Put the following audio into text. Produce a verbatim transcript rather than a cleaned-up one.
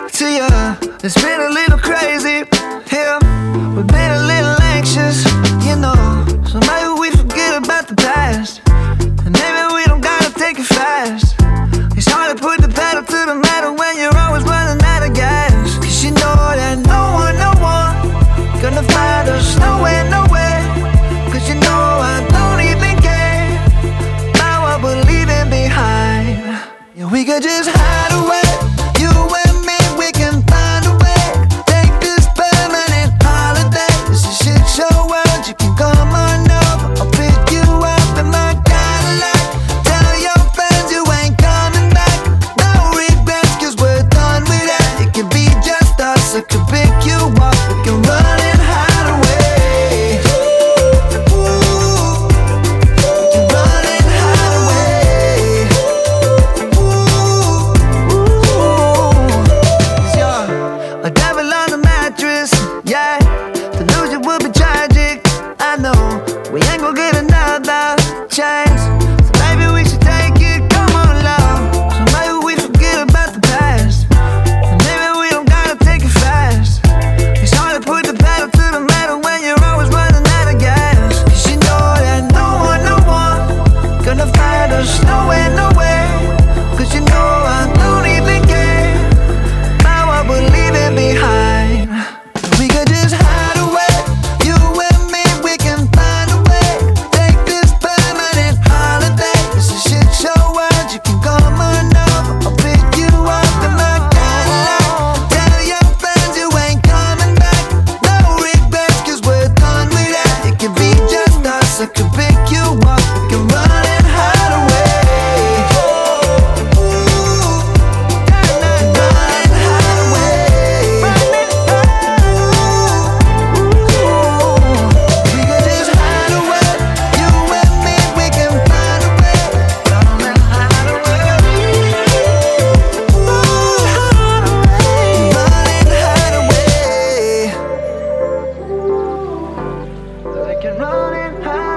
to you. It's been a little crazy here. We've been a little anxious, you know. So maybe we forget about the past, and maybe we don't gotta take it fast. It's hard to put the pedal to the metal when you're always running out of gas. Cause you know that no one, no one gonna find us nowhere, nowhere. Cause you know I don't even care about what we're leaving behind. Yeah, we could just hide away, you and me, we can find a way. Take this permanent holiday. It's a shit show world, you can come on over. I'll pick you up in my Cadillac. Tell your friends you ain't coming back. No regrets, cause we're done with that. It can be just us, I could pick you up. We can run and hide away. Ooh, we can run and hide away. A devil on the mattress, yeah. To lose you would be tragic, I know. We ain't gon' get another chance, so maybe we should take it, come on love. So maybe we forget about the past, and maybe we don't gotta take it fast. It's hard to put the pedal to the metal when you're always running out of gas. Cause you know that no one, no one gonna find us nowhere, nowhere. Cause you know I don't even care about what we're leaving behind. We could just hide away, you and me, we can find a way. Take this permanent holiday. It's a shit show world, you can come on over. I'll pick you up in my Cadillac. Tell your friends you ain't coming back. No regrets, cause we're done with that. It can be just us, I could pick you up. We can run and hide away. They can run and hide.